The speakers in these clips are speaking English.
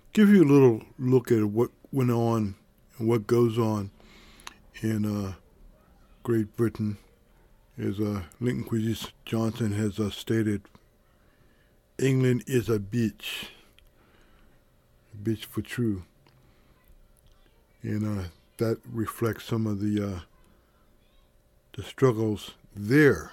give you a little look at what went on and what goes on in Great Britain. As Lincoln Quincy Johnson has stated, England is a bitch for true. And that reflects some of the struggles there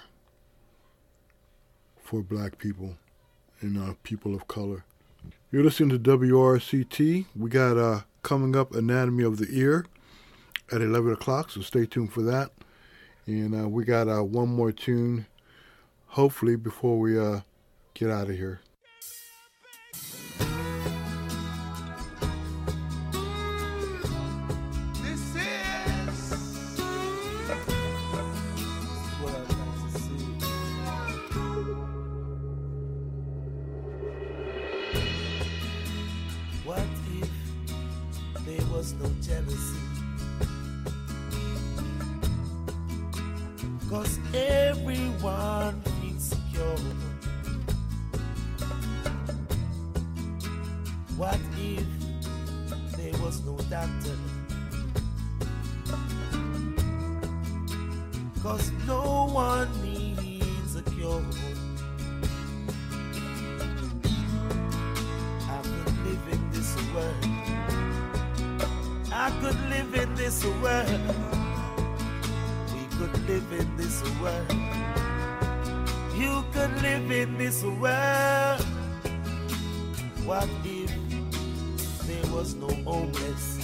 for black people and people of color. You're listening to WRCT. We got coming up Anatomy of the Ear at 11 o'clock, so stay tuned for that. And we got one more tune, hopefully, before we get out of here. No jealousy, 'cause everyone feels secure. What if there was no doctor? 'Cause no one needs a cure. I could live in this world. I could live in this world. We could live in this world. You could live in this world. What if there was no homeless?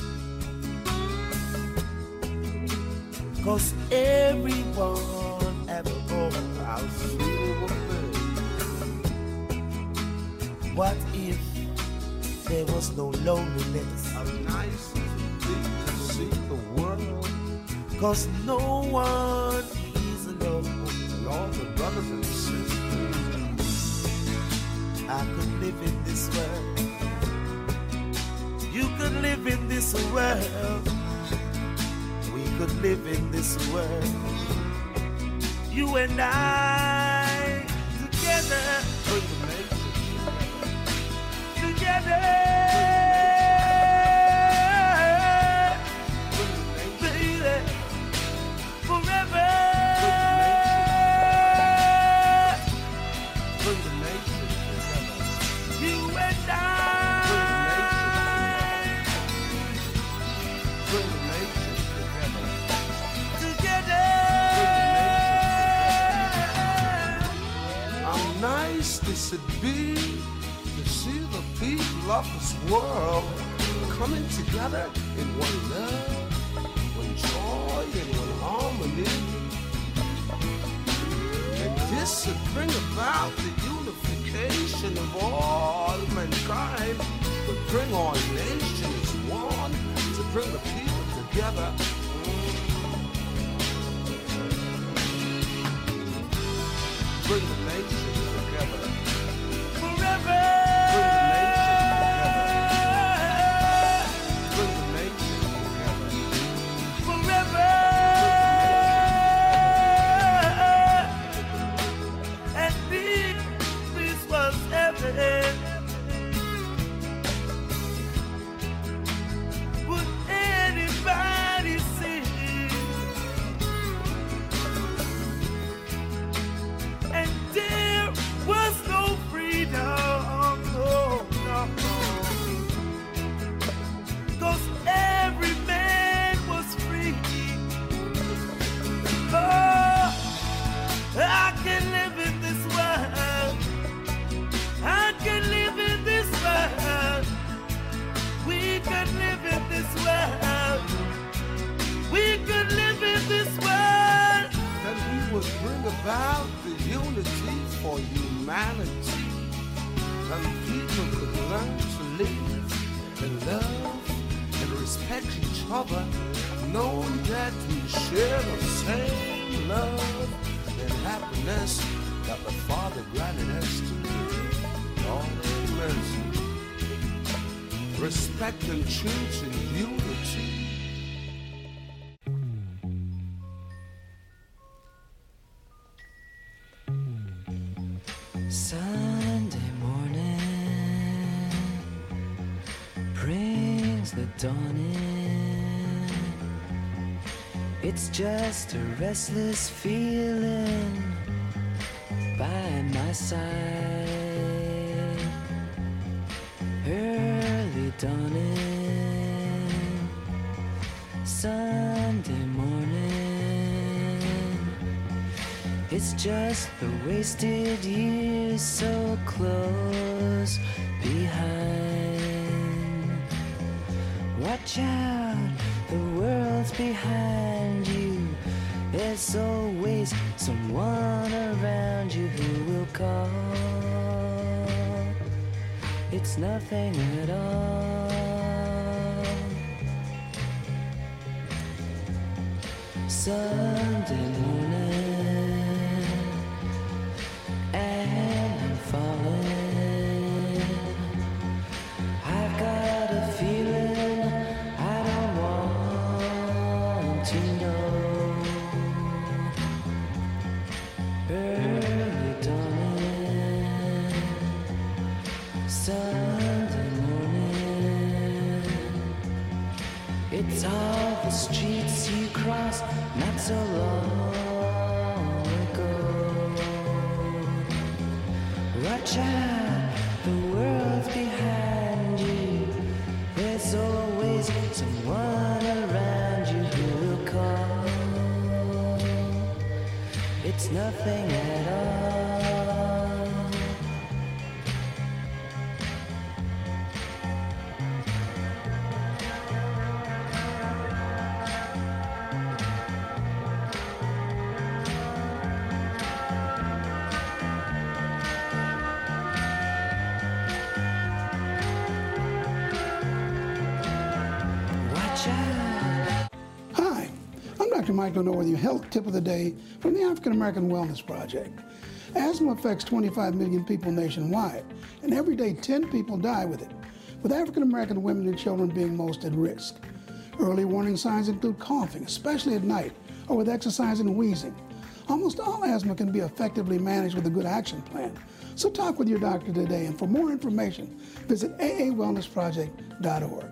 'Cause everyone have a home. What if there was no loneliness? How nice it would be to see the world. 'Cause no one is alone. And all the brothers and sisters. I could live in this world. You could live in this world. We could live in this world. You and I together. Together. This would be to see the people of this world coming together in one love, one joy, and one harmony. And this would bring about the unification of all mankind, but bring all nations one, to bring the people together. Bring the nations together. Forever. Bring the nations together. Forever. And this was heaven. Would anybody see? And there was no freedom, no, no, no. 'Cause every man was free. Oh, I can live in this world. I can live in this world. We could live in this world. We could live in this world. That we would bring about the unity for humanity. And people could learn to live and love and respect each other, knowing that we share the same love and happiness that the Father granted us to live. All mercy, respect and truth and unity. Sunday morning, brings the dawn in. It's just a restless feeling by my side. Early dawning, Sunday morning. It's just the wasted years so close behind. Watch out, the world's behind you. There's always someone around you who will call. It's nothing at all. Sunday morning, and I'm falling. I've got a feeling I don't want to know. Early dawning, Sunday morning. It's all the streets you crossed not so long ago. Watch out, the world's behind you. There's always someone around you who will call. It's nothing at all. Hi, I'm Dr. Michael Noor with your health tip of the day from the African American Wellness Project. Asthma affects 25 million people nationwide, and every day 10 people die with it, with African American women and children being most at risk. Early warning signs include coughing, especially at night, or with exercise and wheezing. Almost all asthma can be effectively managed with a good action plan. So talk with your doctor today, and for more information, visit aawellnessproject.org.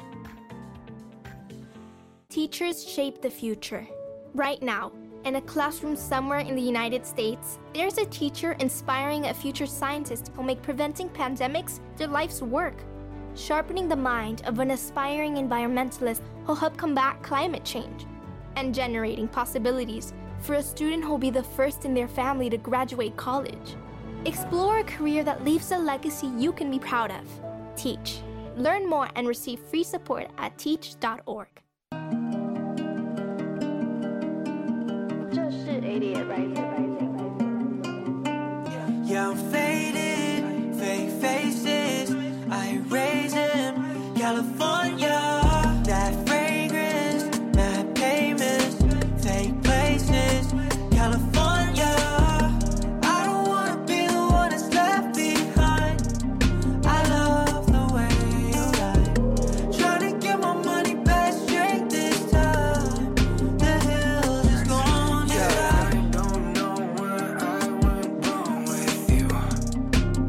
Teachers shape the future. Right now, in a classroom somewhere in the United States, there's a teacher inspiring a future scientist who'll make preventing pandemics their life's work, sharpening the mind of an aspiring environmentalist who'll help combat climate change, and generating possibilities for a student who'll be the first in their family to graduate college. Explore a career that leaves a legacy you can be proud of. Teach. Learn more and receive free support at teach.org. Yeah, I'm faded, fake faces, I erase them. California, that fragrance, mad payments, fake places. California, I don't wanna be the one that's left behind. I love the way you lie. Trying to get my money back straight this time. The hills is gone. Yeah, I don't know where I went wrong with you.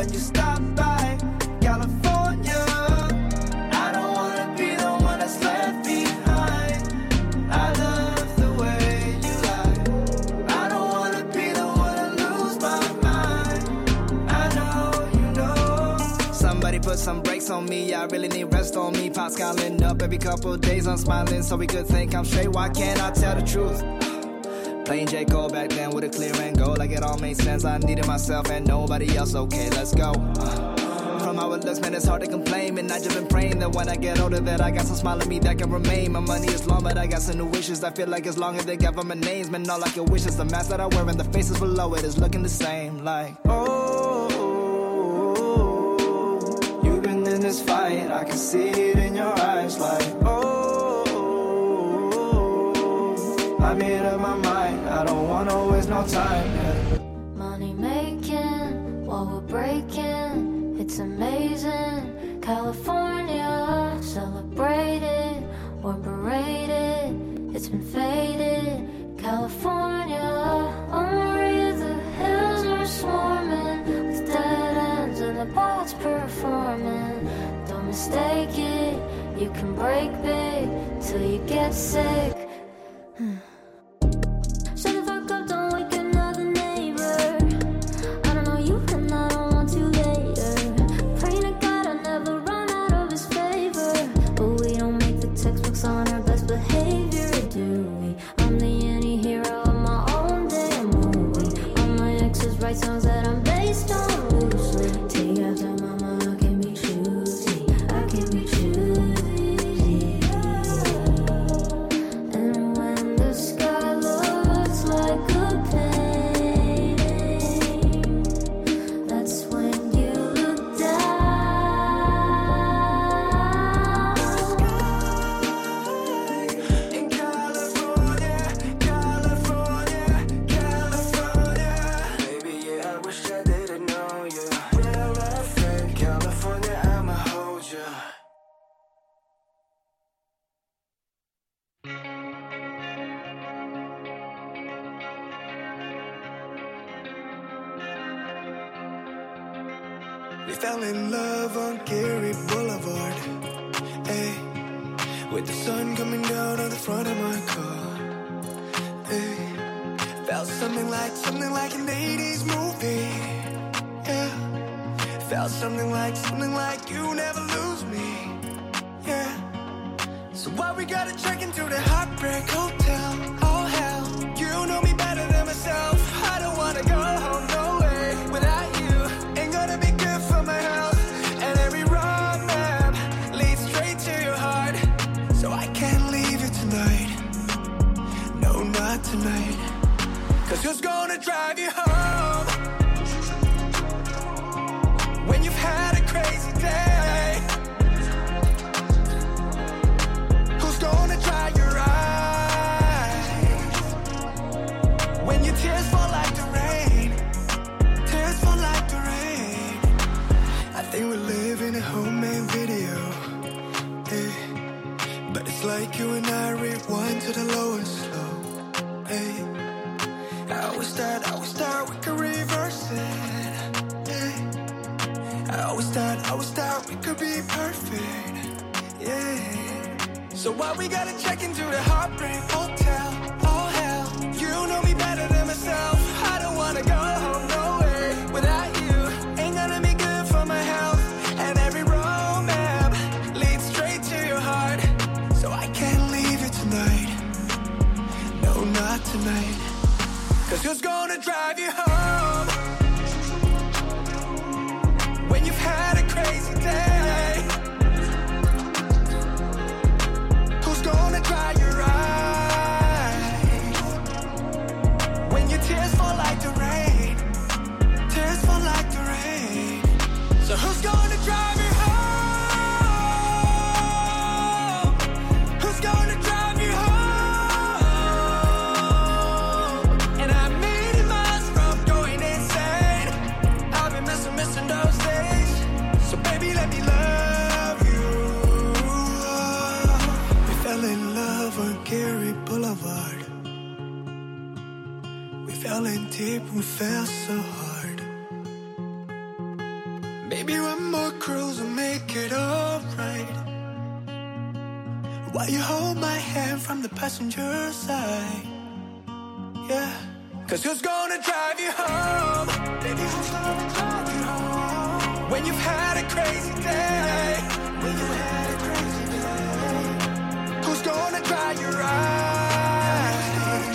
when you stop by California. I don't wanna be the one that's left behind. I love the way you lie. I don't wanna be the one to lose my mind. I know you know. Somebody put some brakes on me, I really need rest on me. Pops calling up every couple days, I'm smiling so we could think I'm straight. Why can't I tell the truth? Playing J. Cole back then with a clear and go, like it all made sense. I needed myself and nobody else, okay, let's go. From how it looks, man, it's hard to complain. And I just been praying that when I get older that I got some smile in me that can remain. My money is long, but I got some new wishes. I feel like as long as they government names, man, all like your wishes. The mask that I wear and the faces below it is looking the same. Like, oh, you've been in this fight, I can see it in your eyes. Like, oh, I made up my mind, I don't wanna waste no time, yeah. Money making while we're breaking, it's amazing. California, celebrated, we're berated, it's been faded. California, on Maria, the hills are swarming with dead ends and the bots performing. Don't mistake it, you can break big till you get sick. Shut the fuck up, don't wake another neighbor. I don't know you and I don't want to later. Pray to God I never run out of his favor. But we don't make the textbooks on our best behavior, do we? I'm the anti-hero of my own damn movie. All my exes write songs that I'm based on loosely. Take after mama, I can be choosy, I can be choosy. And when the sky looks like a painting, that's when you look down. In California, California, California. Baby, yeah, I wish I didn't know you. Real or fake, California, I'ma hold you. We fell in love on Gary Boulevard, ay, with the sun coming down on the front of my car, ay. Felt something like an 80s movie, yeah. Felt something like you never lose me, yeah. So why we gotta check into the Heartbreak Hotel? Oh hell, you know me better than myself. I don't wanna go home, no way, without you. Ain't gonna be good for my health. And every wrong map leads straight to your heart. So I can't leave you tonight. No, not tonight. Cause who's gonna drive you home when you've had a crazy day? Who's gonna dry your eyes when your tears fall like the rain? Tears fall like the rain. I think we live in a homemade video, eh? But it's like you and I rewind to the lowest slow, eh? I always thought we could reverse it, eh? I always thought we could be perfect, yeah. So why we gotta check into the Heartbreak Hotel? Oh hell, you know me better than myself. I don't wanna go home, no way, without you. Ain't gonna be good for my health. And every road map leads straight to your heart. So I can't leave you tonight. No, not tonight. Cause who's gonna drive you home when you've had a crazy day? Who's gonna dry your eyes when your tears fall like the rain? Tears fall like the rain. So who's gonna drive you home? Who's gonna drive you home? And I'm 80 miles from going insane. I've been missing those days. So baby, let me love you. We fell in love on Gary Boulevard. We fell in deep, we fell so hard. Maybe one more cruise will make it alright. While you hold my hand from the passenger side. Yeah. Cause who's gonna drive you home? Baby, who's gonna drive you home? When you've had a crazy day. When you had a crazy day. Who's gonna dry your eyes?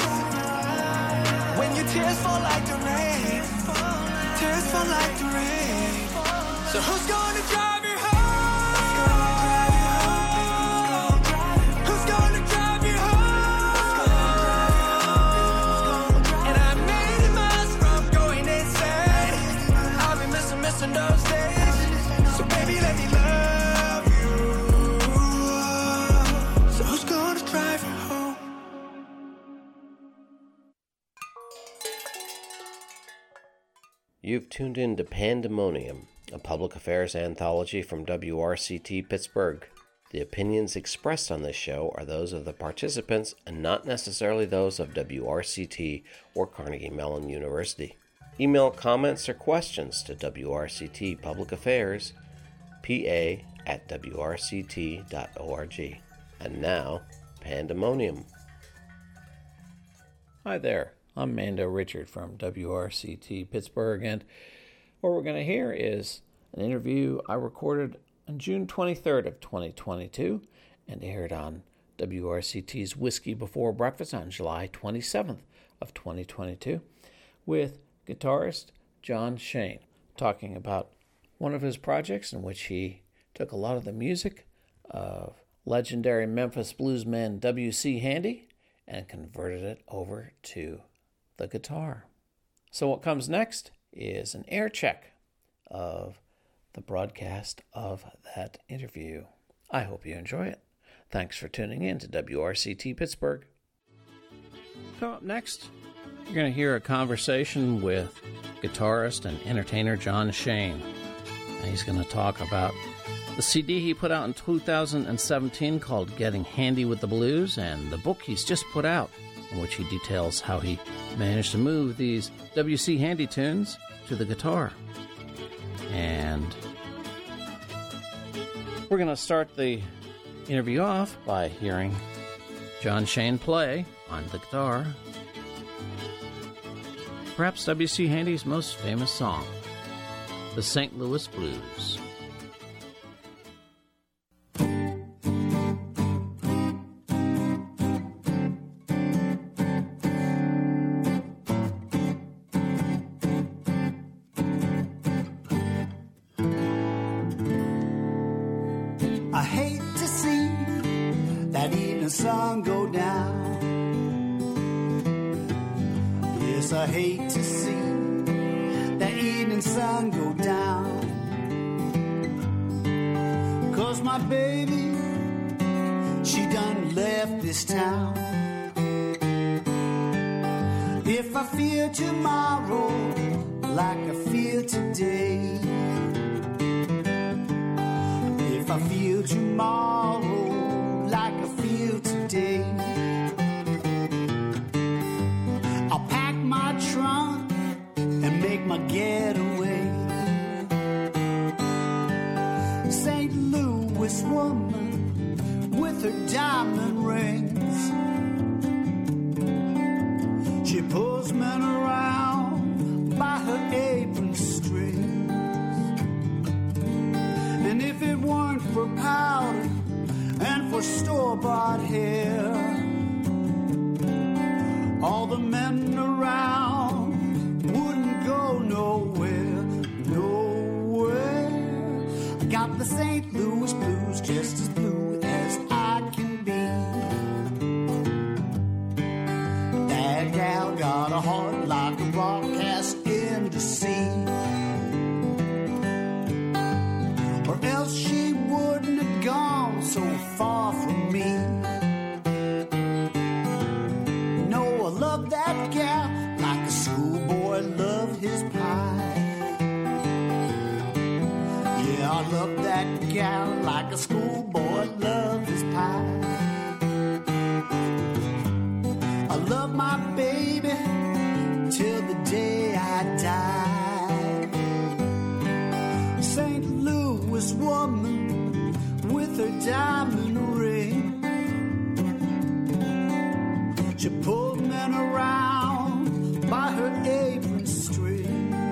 When your tears fall like the rain. Tears fall like the rain. So who's gonna drive you home? Who's gonna drive you home? And I made miles from going insane. I've been missing those days. So baby, let me love you. So who's gonna drive you home? You've tuned in to Pandemonium, a public affairs anthology from WRCT Pittsburgh. The opinions expressed on this show are those of the participants and not necessarily those of WRCT or Carnegie Mellon University. Email comments or questions to WRCT Public Affairs, pa@wrct.org. And now, Pandemonium. Hi there, I'm Mando Richard from WRCT Pittsburgh, and what we're going to hear is an interview I recorded on June 23rd of 2022 and aired on WRCT's Whiskey Before Breakfast on July 27th of 2022 with guitarist John Shane, talking about one of his projects in which he took a lot of the music of legendary Memphis bluesman W.C. Handy and converted it over to the guitar. So what comes next is an air check of the broadcast of that interview. I hope you enjoy it. Thanks for tuning in to WRCT Pittsburgh. Coming up next, you're going to hear a conversation with guitarist and entertainer John Shane. And he's going to talk about the CD he put out in 2017 called Getting Handy with the Blues, and the book he's just put out, in which he details how he managed to move these W.C. Handy tunes to the guitar. And we're going to start the interview off by hearing John Shane play on the guitar perhaps W.C. Handy's most famous song, the St. Louis Blues. I hate to see that evening sun go down. Yes, I hate to see that evening sun go down. 'Cause my baby, she done left this town. If I feel tomorrow like I feel today, if I feel tomorrow like I feel today, I'll pack my trunk and make my getaway. St. Louis woman with her diamond rings, she pulls men around by her apron strings. And if it weren't for powder and for store-bought hair, all the men around wouldn't go nowhere, nowhere. I got the St. Louis blues, just as blue as I can be. That gal got a heart like a rock cast in the sea, or else she wouldn't have gone so far from me. No, I love that gal like a schoolboy love his pie. Yeah, I love that gal like a schoolboy love his pie. I love my baby till the day I die. St. diamond ring. She pulled men around by her apron strings.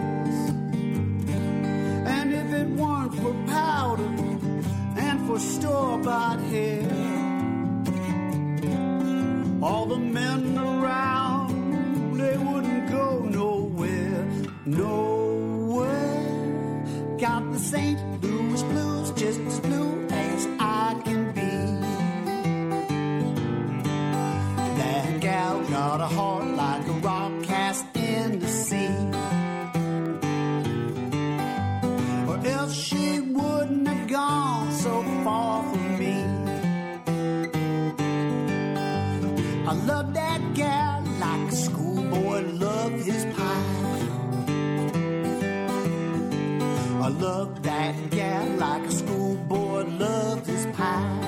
And if it weren't for powder and for store-bought hair, all the men around, they wouldn't go nowhere, nowhere. Got the St. Louis blues, just as blue as I can be. That gal got a heart like a rock cast in the sea, or else she wouldn't have gone so far from me. I love that gal like a schoolboy loved his pie. I love that gal like a schoolboy loved his pie.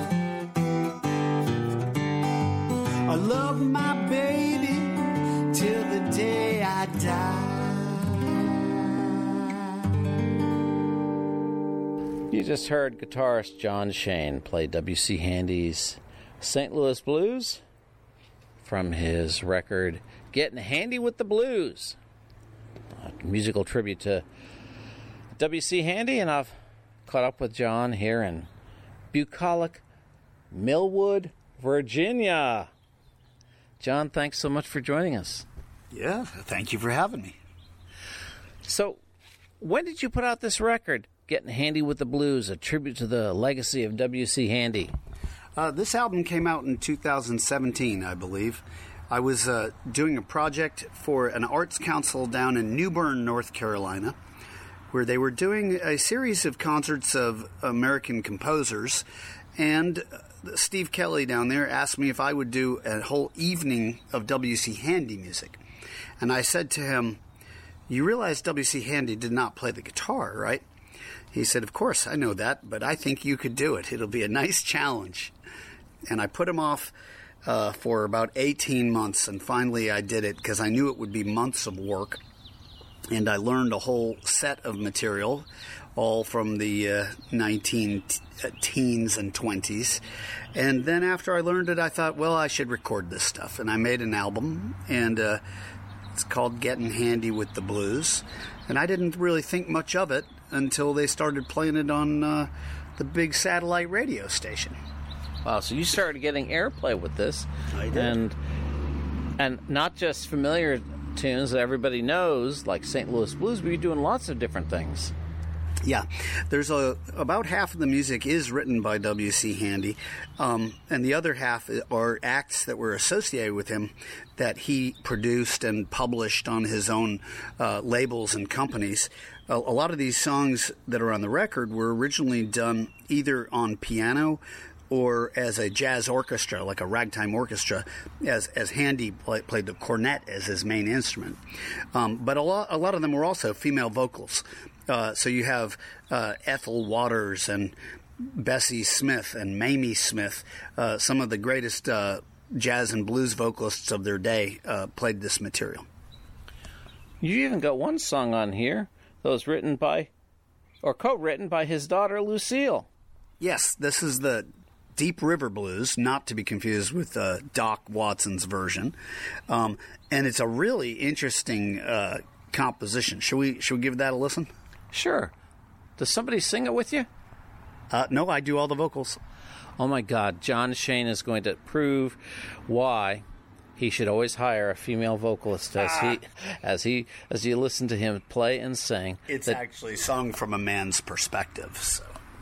I love my baby till the day I die. You just heard guitarist John Shane play W.C. Handy's St. Louis Blues from his record Getting Handy with the Blues, a musical tribute to W.C. Handy. And I've caught up with John here in bucolic Millwood, Virginia. John, thanks so much for joining us. Yeah, thank you for having me. So, when did you put out this record, Getting Handy with the Blues, a tribute to the legacy of W.C. Handy? This album came out in 2017, I believe. I was doing a project for an arts council down in New Bern, North Carolina, where they were doing a series of concerts of American composers, and Steve Kelly down there asked me if I would do a whole evening of W.C. Handy music. And I said to him, "You realize W.C. Handy did not play the guitar, right?" He said, "Of course, I know that, but I think you could do it. It'll be a nice challenge." And I put him off for about 18 months, and finally I did it because I knew it would be months of work. And I learned a whole set of material, all from the 19 teens and 20s. And then after I learned it, I thought, well, I should record this stuff. And I made an album, and it's called Getting Handy with the Blues. And I didn't really think much of it until they started playing it on the big satellite radio station. Wow, so you started getting airplay with this. I did. And not just familiar tunes that everybody knows, like St. Louis Blues, but you're doing lots of different things. Yeah, there's about half of the music is written by W.C. Handy, and the other half are acts that were associated with him that he produced and published on his own labels and companies. A lot of these songs that are on the record were originally done either on piano or as a jazz orchestra, like a ragtime orchestra, as Handy played the cornet as his main instrument. But a lot of them were also female vocals. So you have Ethel Waters and Bessie Smith and Mamie Smith, some of the greatest jazz and blues vocalists of their day played this material. You even got one song on here that was written by, or co-written by his daughter Lucille. Yes, this is the Deep River Blues, not to be confused with Doc Watson's version. And it's a really interesting composition. Should we give that a listen? Sure. Does somebody sing it with you? No, I do all the vocals. Oh my God, John Shane is going to prove why he should always hire a female vocalist as you listen to him play and sing. It's actually sung from a man's perspective. So.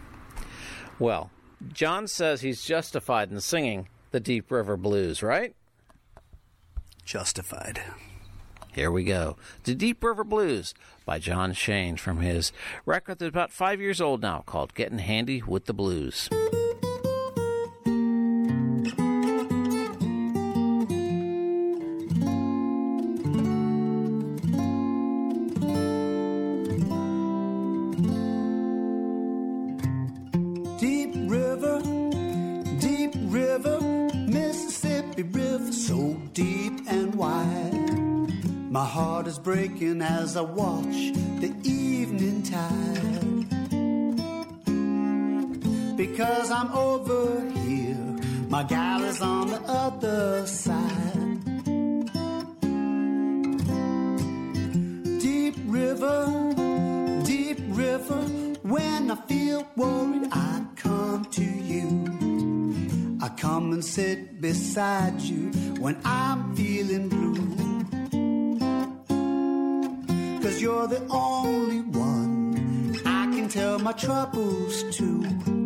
Well, John says he's justified in singing the Deep River Blues, right? Justified. Here we go. The Deep River Blues by John Shane from his record that's about 5 years old now called Getting Handy with the Blues. Mississippi River, so deep and wide. My heart is breaking as I watch the evening tide. because I'm over here. My gal is on the other side. Deep river, when I feel worried, I come to you. I come and sit beside you when I'm feeling blue. 'Cause you're the only one I can tell my troubles to.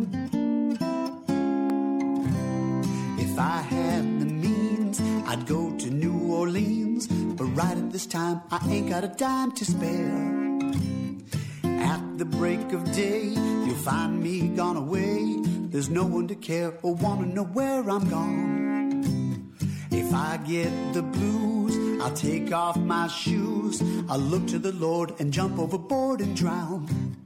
If I had the means, I'd go to New Orleans, but right at this time, I ain't got a dime to spare. At the break of day, you'll find me gone away. There's no one to care or want to know where I'm gone. If I get the blues, I'll take off my shoes. I'll look to the Lord and jump overboard and drown.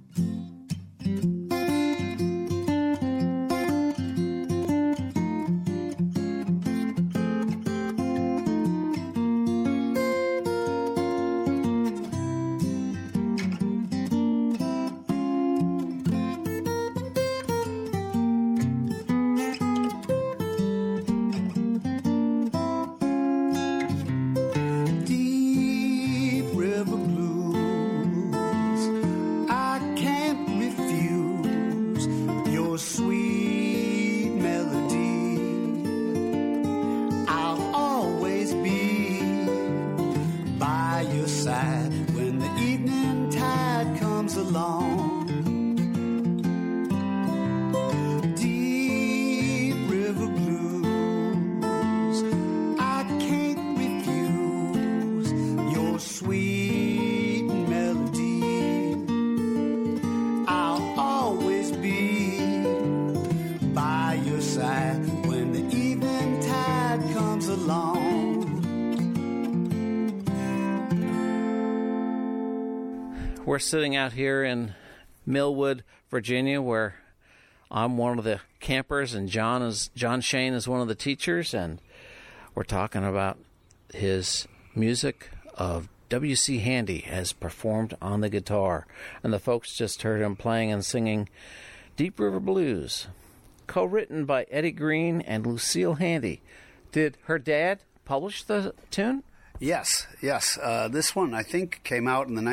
We're sitting out here in Millwood, Virginia, where I'm one of the campers and John Shane is one of the teachers, and we're talking about his music of W.C. Handy as performed on the guitar. And the folks just heard him playing and singing Deep River Blues, co-written by Eddie Green and Lucille Handy. Did her dad publish the tune? Yes. This one, I think, came out in the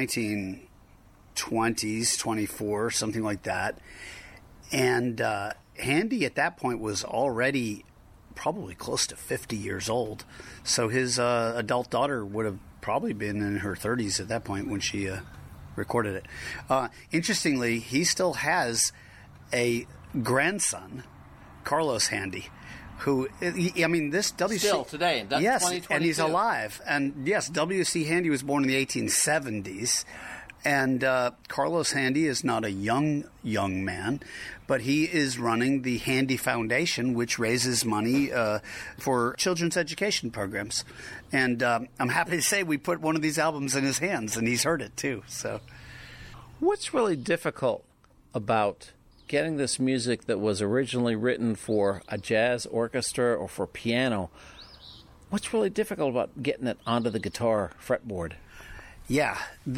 1920s, 24, something like that. And Handy at that point was already probably close to 50 years old. So his adult daughter would have probably been in her 30s at that point when she recorded it. Interestingly, he still has a grandson, Carlos Handy, who, I mean, this W.C. Still today, that's yes, 2022. and he's alive. And yes, W.C. Handy was born in the 1870s. And Carlos Handy is not a young man, but he is running the Handy Foundation, which raises money for children's education programs. And I'm happy to say we put one of these albums in his hands, and he's heard it too. So, what's really difficult about getting this music that was originally written for a jazz orchestra or for piano? What's really difficult about getting it onto the guitar fretboard? Yeah,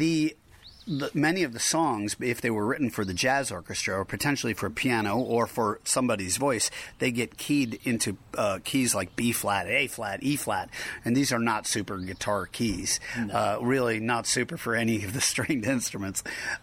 many of the songs, if they were written for the jazz orchestra or potentially for piano or for somebody's voice, they get keyed into keys like B flat, A flat, E flat, and these are not super guitar keys. No. Really not super for any of the stringed instruments.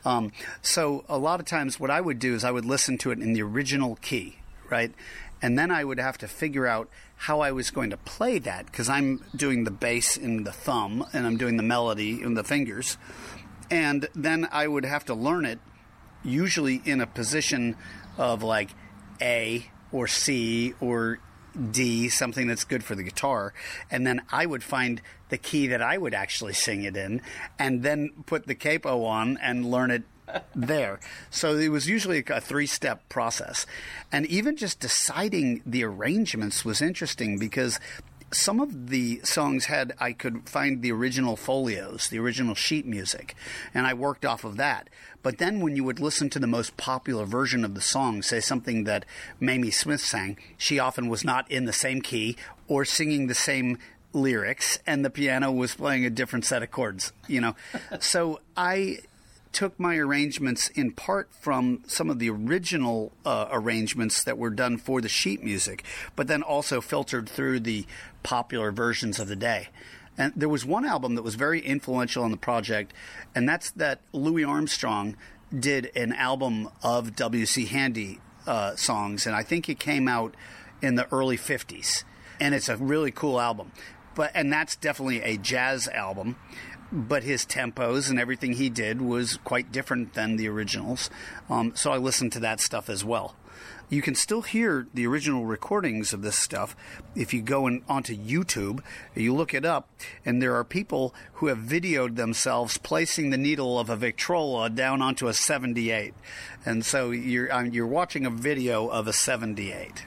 So a lot of times what I would do is I would listen to it in the original key, right? And then I would have to figure out how I was going to play that, because I'm doing the bass in the thumb and I'm doing the melody in the fingers. And then I would have to learn it usually in a position of like A or C or D, something that's good for the guitar. And then I would find the key that I would actually sing it in and then put the capo on and learn it there. So it was usually a 3-step process. And even just deciding the arrangements was interesting because some of the songs I could find the original folios, the original sheet music, and I worked off of that. But then when you would listen to the most popular version of the song, say something that Mamie Smith sang, she often was not in the same key or singing the same lyrics, and the piano was playing a different set of chords, you know. So I took my arrangements in part from some of the original arrangements that were done for the sheet music, but then also filtered through the popular versions of the day. And there was one album that was very influential on the project, and that's that Louis Armstrong did an album of W.C. Handy songs, and I think it came out in the early 50s. And it's a really cool album. And that's definitely a jazz album. But his tempos and everything he did was quite different than the originals. So I listened to that stuff as well. You can still hear the original recordings of this stuff if you go onto YouTube, you look it up, and there are people who have videoed themselves placing the needle of a Victrola down onto a 78. And so you're watching a video of a 78.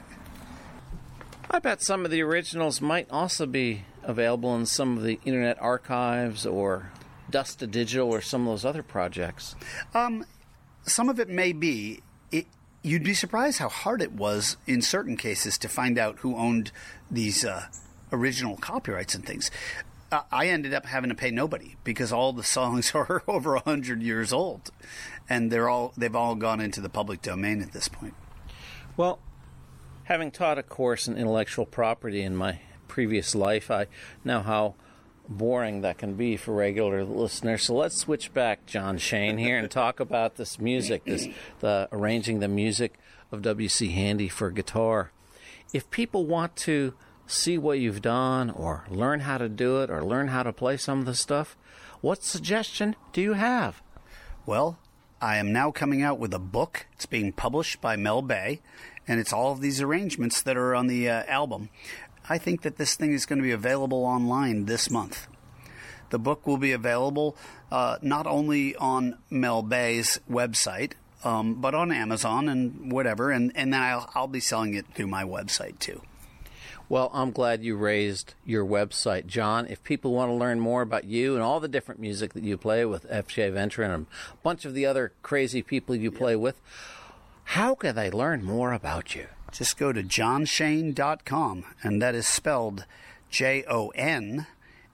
I bet some of the originals might also be available in some of the Internet Archives or Dust to Digital or some of those other projects. Some of it may be. You'd be surprised how hard it was in certain cases to find out who owned these original copyrights and things. I ended up having to pay nobody because all the songs are over 100 years old, and they've all gone into the public domain at this point. Well, having taught a course in intellectual property in my previous life, I know how boring that can be for regular listeners. So let's switch back, John Shane, here and talk about this music, the arranging the music of W.C. Handy for guitar. If people want to see what you've done or learn how to do it or learn how to play some of the stuff, what suggestion do you have? Well, I am now coming out with a book. It's being published by Mel Bay, and it's all of these arrangements that are on the album. I think that this thing is going to be available online this month. The book will be available not only on Mel Bay's website, but on Amazon and whatever, and then I'll be selling it through my website too. Well, I'm glad you raised your website, John. If people want to learn more about you and all the different music that you play with F.J. Ventura and a bunch of the other crazy people you play with, how can they learn more about you? Just go to johnshane.com, and that is spelled JONSHAIN.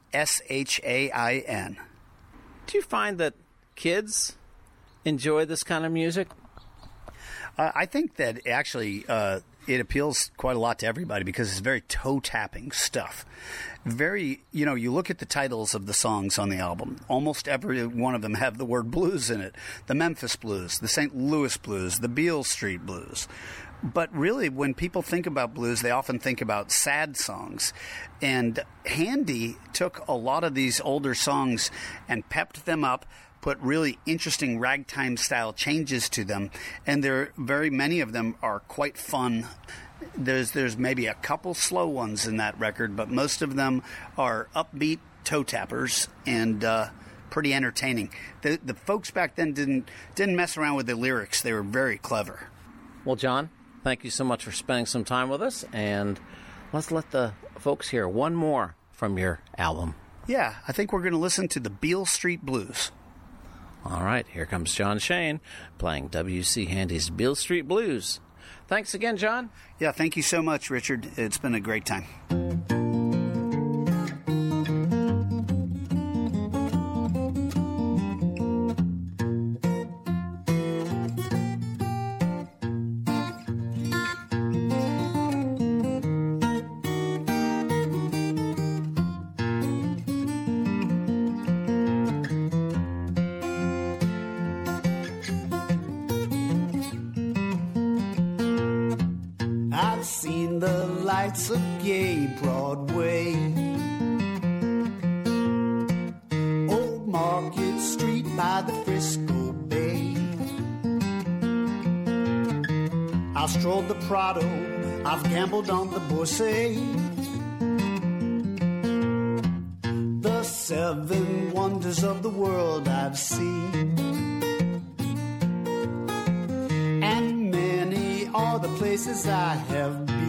Do you find that kids enjoy this kind of music? I think that actually it appeals quite a lot to everybody because it's very toe-tapping stuff. Very, you look at the titles of the songs on the album. Almost every one of them have the word blues in it. The Memphis Blues, the St. Louis Blues, the Beale Street Blues. But really, when people think about blues, they often think about sad songs. And Handy took a lot of these older songs and pepped them up, put really interesting ragtime-style changes to them, and very many of them are quite fun. There's maybe a couple slow ones in that record, but most of them are upbeat toe tappers and pretty entertaining. The folks back then didn't mess around with the lyrics. They were very clever. Well, John, thank you so much for spending some time with us, and let's let the folks hear one more from your album. Yeah, I think we're going to listen to the Beale Street Blues. All right, here comes John Shane playing W.C. Handy's Beale Street Blues. Thanks again, John. Yeah, thank you so much, Richard. It's been a great time. I've seen the lights of gay Broadway, Old Market Street by the Frisco Bay. I've strolled the Prado, I've gambled on the Bourse, the 7 wonders of the world I've seen, and many are the places I have been.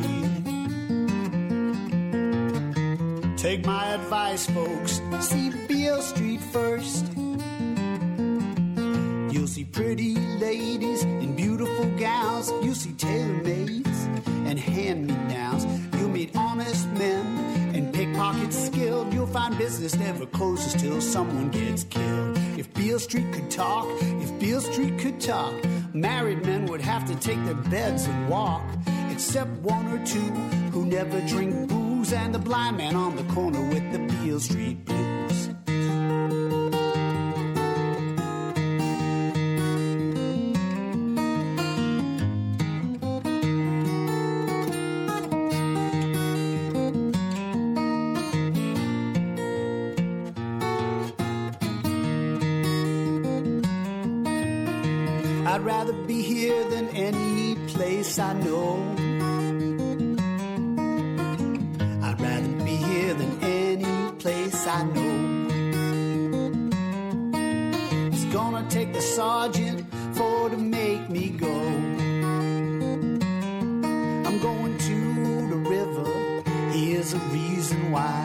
Take my advice, folks, see Beale Street first. You'll see pretty ladies in beautiful gowns. You'll see tailor-mades and hand-me-downs. You'll meet honest men and pickpockets pockets skilled, you'll find business never closes till someone gets killed. If Beale Street could talk, married men would have to take their beds and walk. Except one or two who never drink booze, and the blind man on the corner with the Beale Street blues. I'd rather be here than any place I know. I'd rather be here than any place I know. It's gonna take the sergeant for to make me go. I'm going to the river, here's a reason why.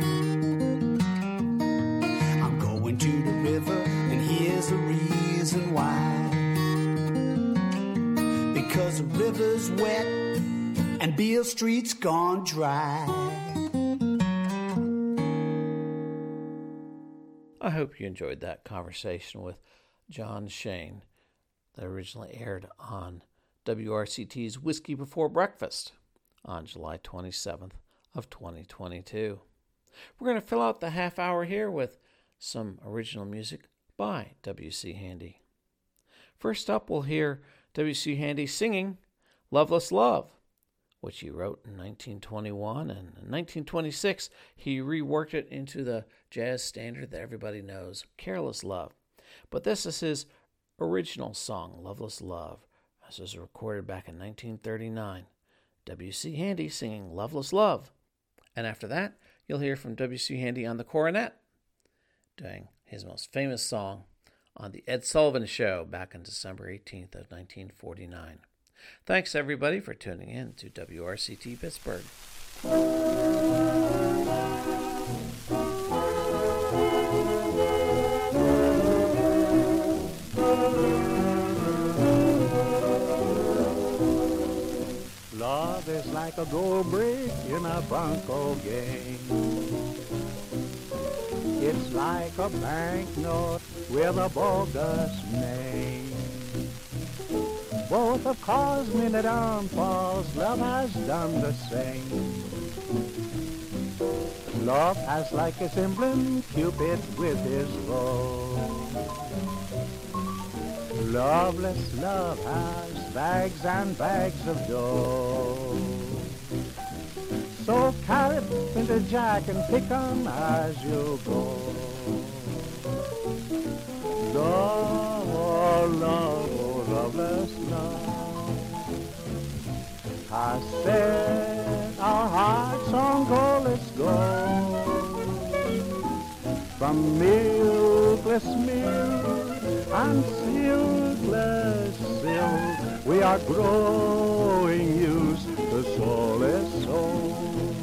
I'm going to the river, and here's a reason why. Because the river's wet and Beale Street's gone dry. I hope you enjoyed that conversation with John Shane that originally aired on WRCT's Whiskey Before Breakfast on July 27th of 2022. We're going to fill out the half hour here with some original music by W.C. Handy. First up, we'll hear W.C. Handy singing Loveless Love, which he wrote in 1921, and in 1926 he reworked it into the jazz standard that everybody knows, Careless Love. But this is his original song, Loveless Love. This was recorded back in 1939. W.C. Handy singing Loveless Love. And after that, you'll hear from W.C. Handy on the cornet, doing his most famous song on The Ed Sullivan Show back on December 18th of 1949. Thanks, everybody, for tuning in to WRCT Pittsburgh. Love is like a gold brick in a Bronco game. It's like a banknote with a bogus name. Both have caused many downfalls, love has done the same. Love has like its emblem, Cupid with his bow. Loveless love has bags and bags of dough. So carry it into Jack and pick 'em as you go. Love, oh love, oh loveless love has set our hearts on goalless gold. From milkless milk and silkless silk, we are growing used to soulless souls.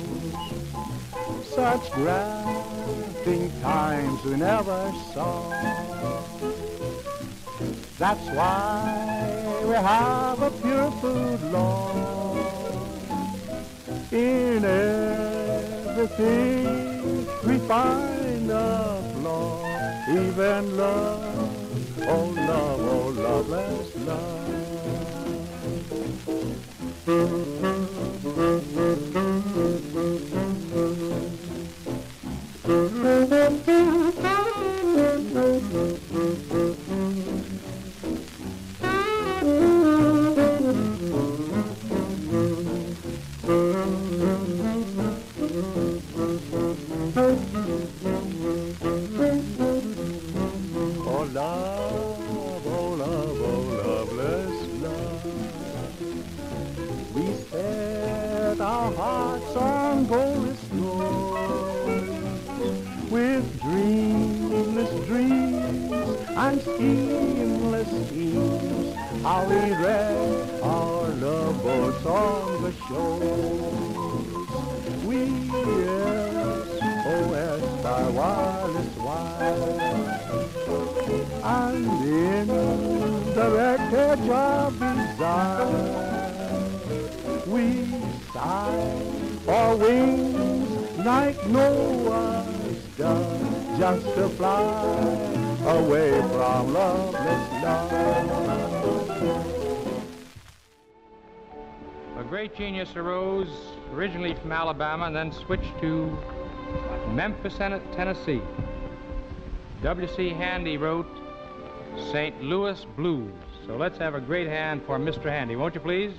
Such grafting times we never saw. That's why we have a pure food law. In everything we find a flaw. Even love, oh loveless love. How we read our love boats on the shores. We SOS our wildest wild. And in the wreckage of desire, we sigh for wings like Noah's dove, just to fly away from loveless love. A great genius arose originally from Alabama and then switched to Memphis, Tennessee. W.C. Handy wrote St. Louis Blues. So let's have a great hand for Mr. Handy, won't you please?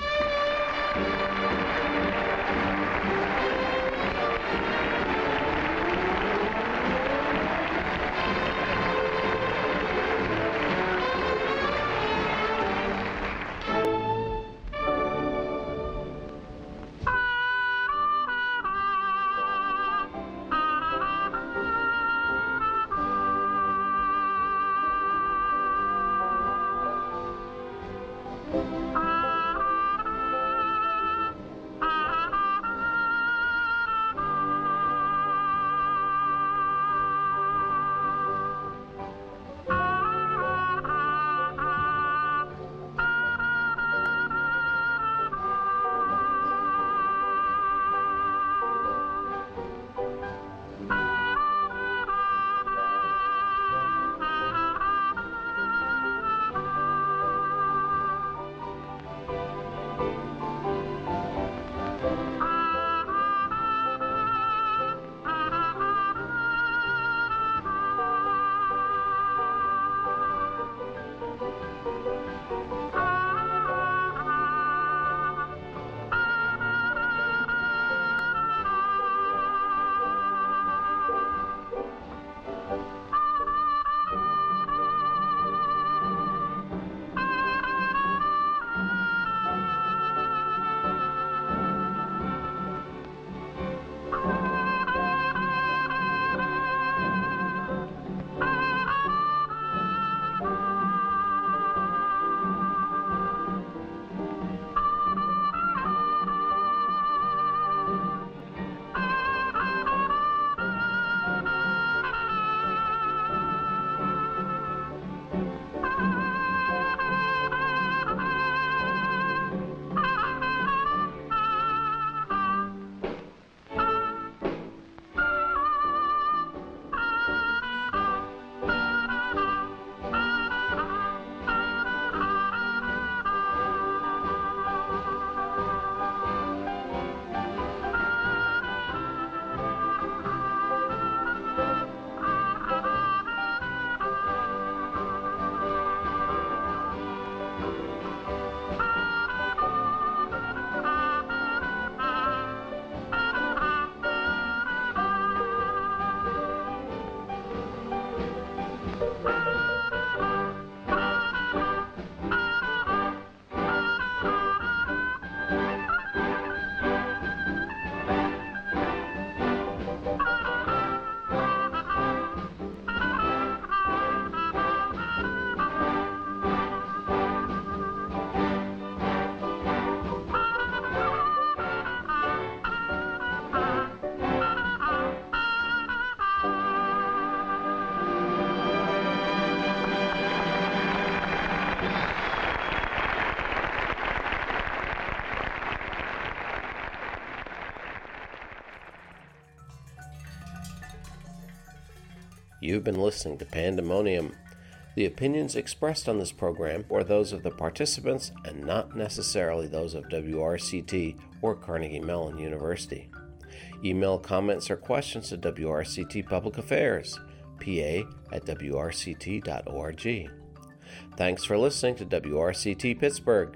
You've been listening to Pandemonium. The opinions expressed on this program are those of the participants and not necessarily those of WRCT or Carnegie Mellon University. Email comments or questions to WRCT Public Affairs, pa@wrct.org. Thanks for listening to WRCT Pittsburgh.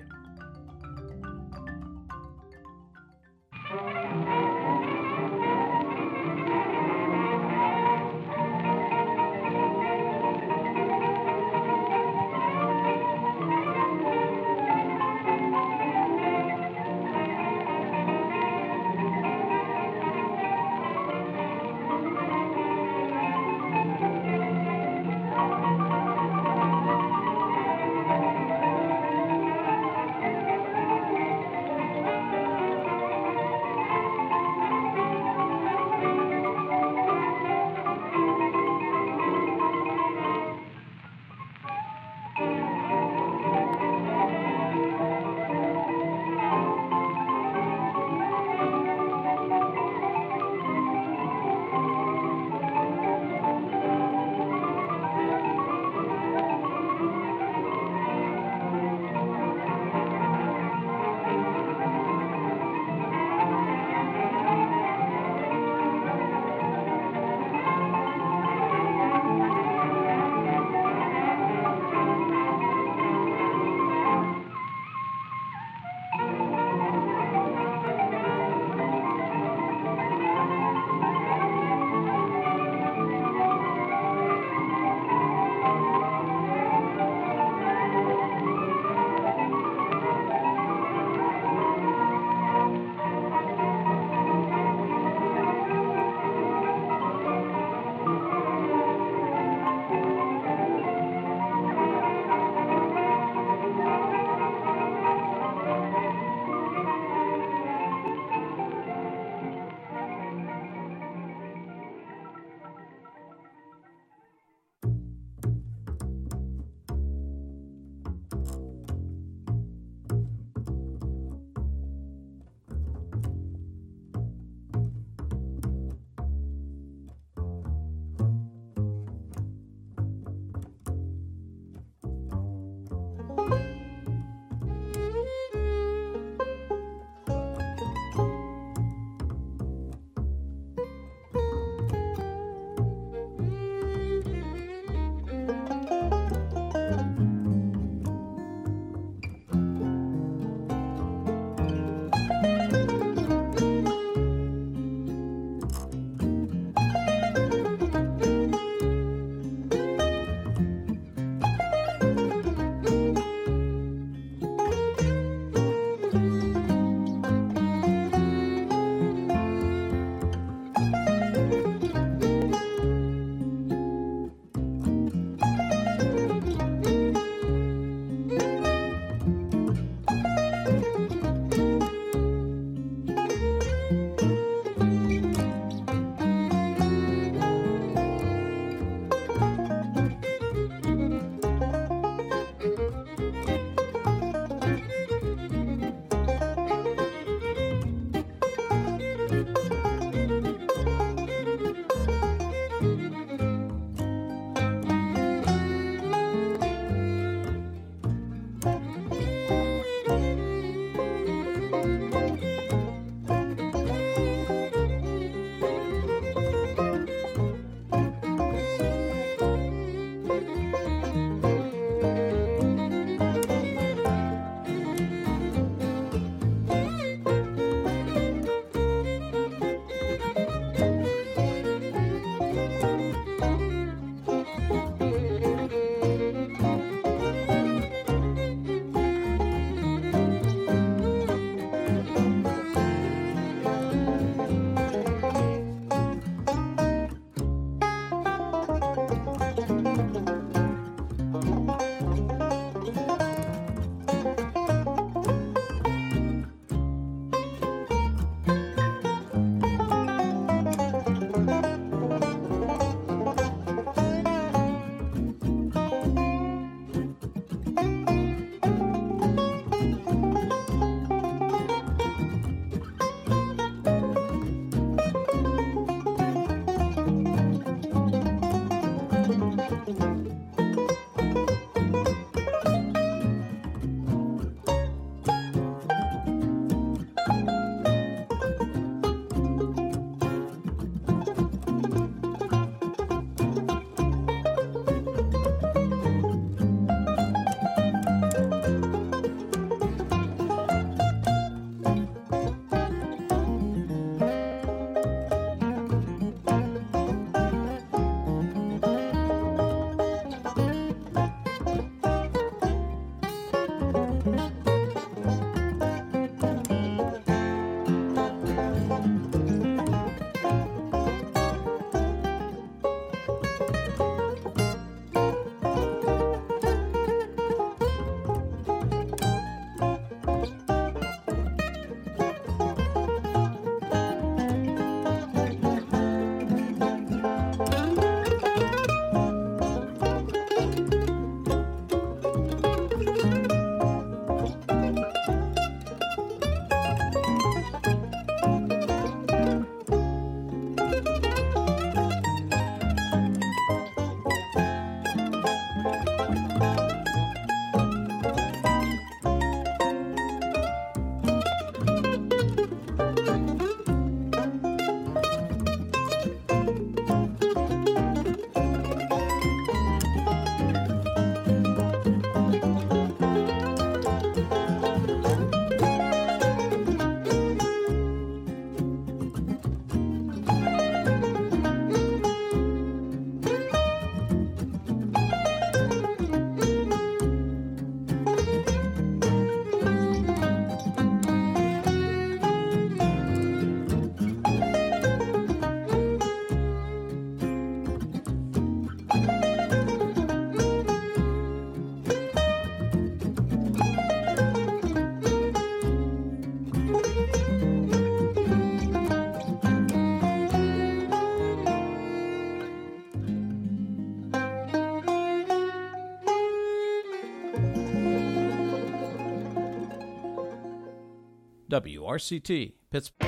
WRCT, Pittsburgh.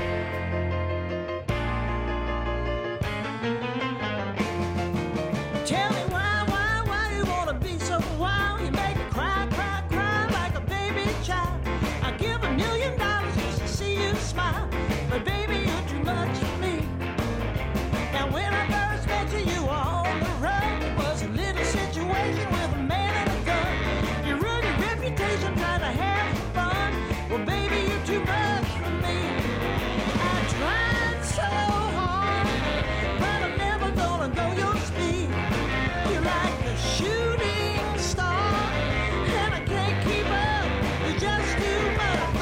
Tell me why you wanna be so wild? You make me cry, cry, cry like a baby child. I'd give $1 million just to see you smile, but baby, you're too much for me. Now when I first met you, you were on the run. It was a little situation with a man and a gun. You ruined your reputation trying to have some fun. Well, baby, you're too much for me. I tried so hard, but I'm never gonna go your speed. You're like a shooting star, and I can't keep up. You're just too much.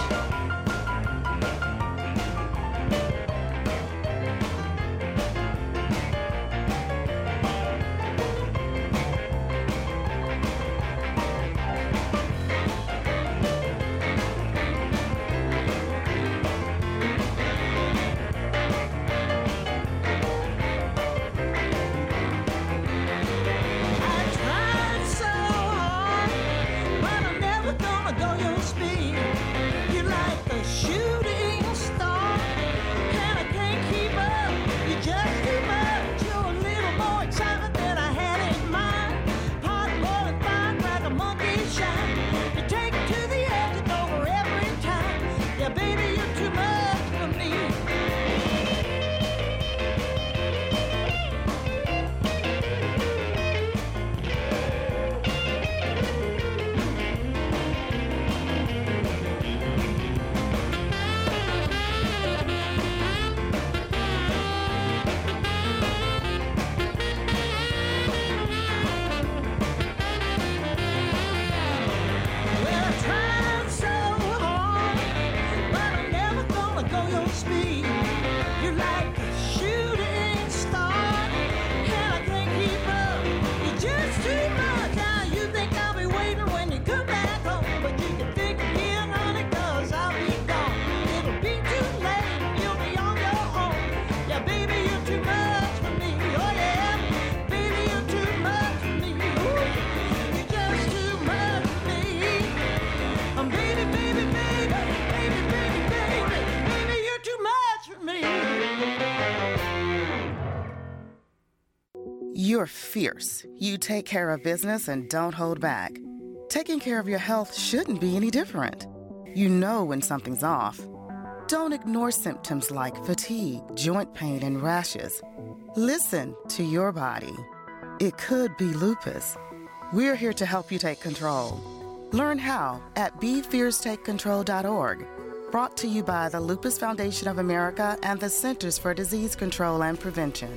You're fierce. You take care of business and don't hold back. Taking care of your health shouldn't be any different. You know when something's off. Don't ignore symptoms like fatigue, joint pain, and rashes. Listen to your body. It could be lupus. We're here to help you take control. Learn how at BeFierceTakeControl.org. Brought to you by the Lupus Foundation of America and the Centers for Disease Control and Prevention.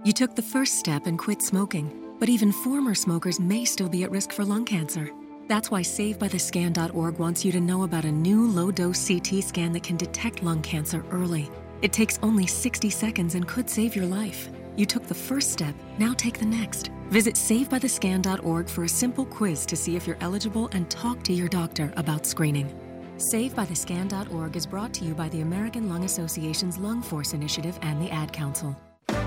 You took the first step and quit smoking, but even former smokers may still be at risk for lung cancer. That's why SaveByTheScan.org wants you to know about a new low-dose CT scan that can detect lung cancer early. It takes only 60 seconds and could save your life. You took the first step, now take the next. Visit SaveByTheScan.org for a simple quiz to see if you're eligible and talk to your doctor about screening. SaveByTheScan.org is brought to you by the American Lung Association's Lung Force Initiative and the Ad Council.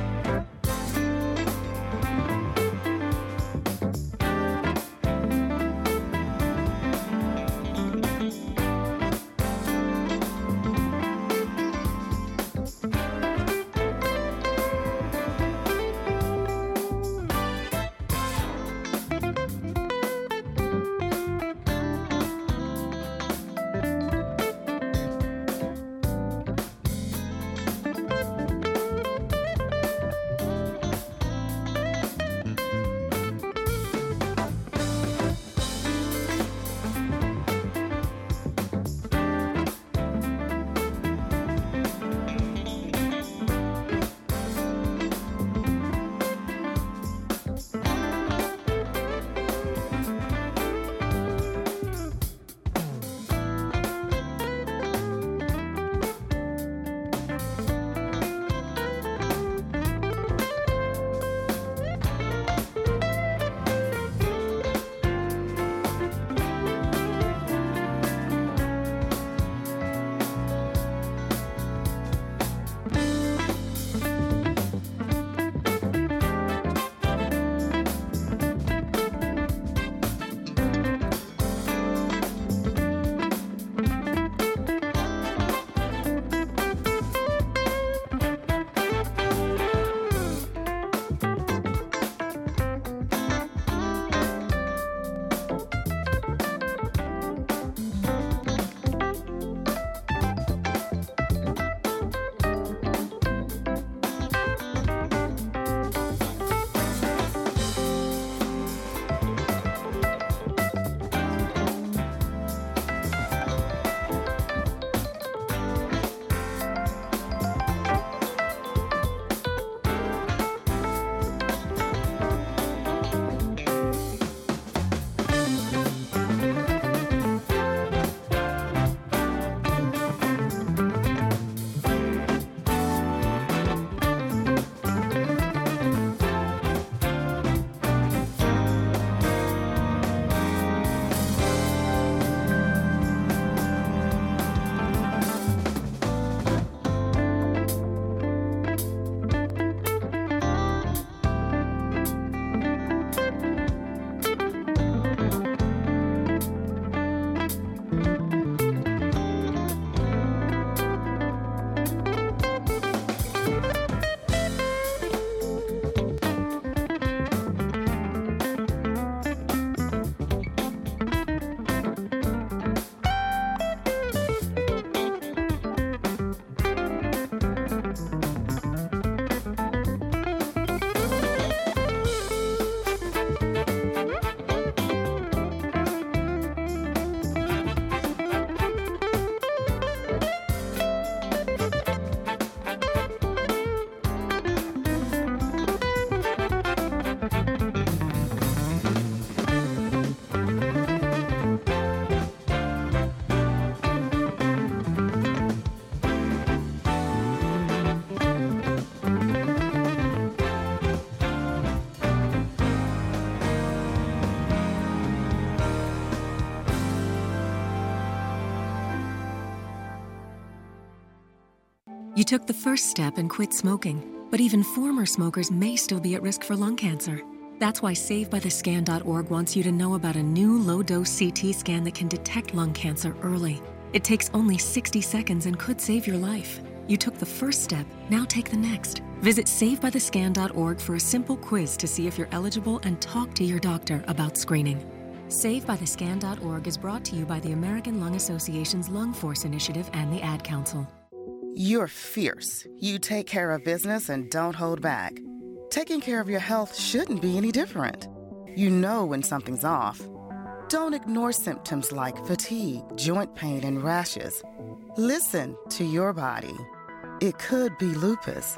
You took the first step and quit smoking, but even former smokers may still be at risk for lung cancer. That's why SaveByTheScan.org wants you to know about a new low-dose CT scan that can detect lung cancer early. It takes only 60 seconds and could save your life. You took the first step, now take the next. Visit SaveByTheScan.org for a simple quiz to see if you're eligible and talk to your doctor about screening. SaveByTheScan.org is brought to you by the American Lung Association's Lung Force Initiative and the Ad Council. You're fierce. You take care of business and don't hold back. Taking care of your health shouldn't be any different. You know when something's off. Don't ignore symptoms like fatigue, joint pain, and rashes. Listen to your body. It could be lupus.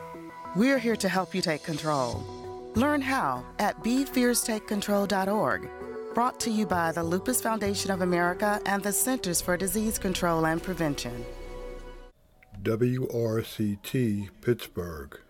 We're here to help you take control. Learn how at BeFierceTakeControl.org. Brought to you by the Lupus Foundation of America and the Centers for Disease Control and Prevention. WRCT Pittsburgh.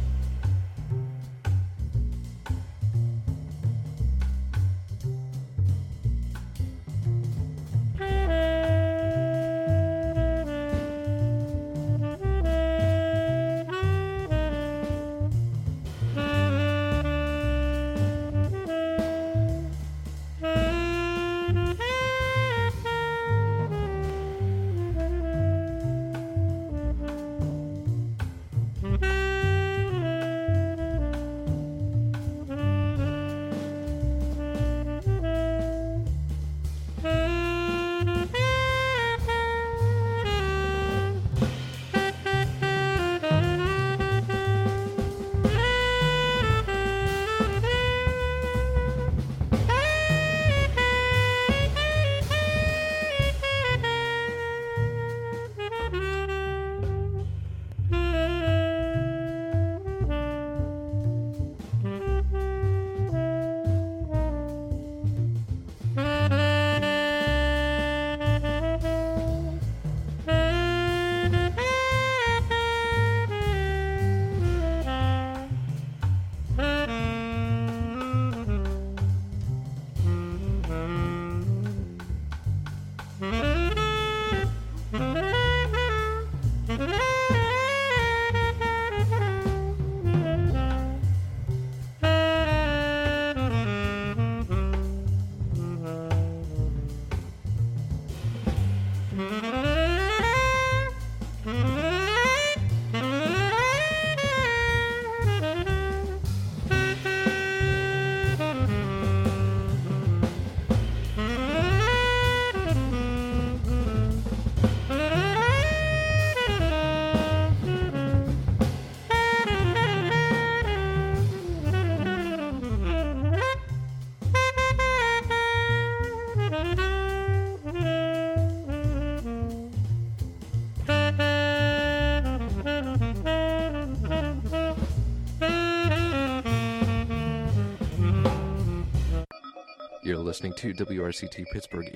You're listening to WRCT Pittsburgh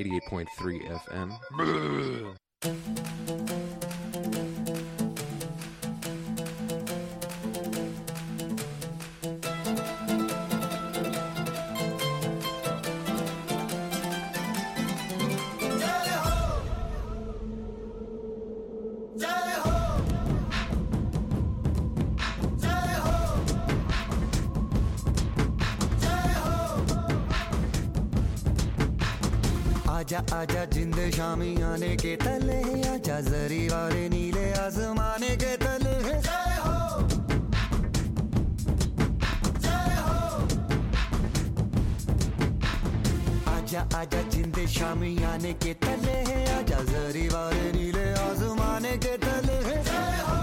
88.3 FM. आजा आजा जिंदे शामी आने के तले आजा जरी वाले नीले आसमाने के तले जय हो जय हो आजा आजा जिंदे शामी आने के तले आजा जरी वाले नीले आसमाने के तले जय हो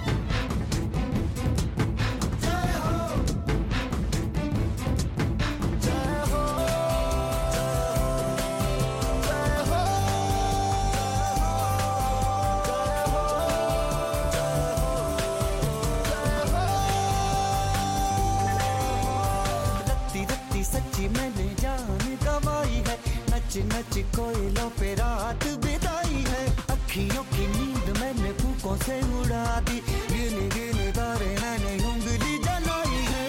मैंने जान गवाई है नच नच कोयलों पे रात बिताई है अखियों की नींद मैंने फूकों से उड़ा दी गिन गिन तारे मैंने उंगली जलाई है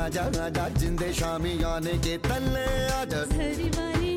आजा आजा जिंदे शामी आने के तल्ले आजा हरी वाली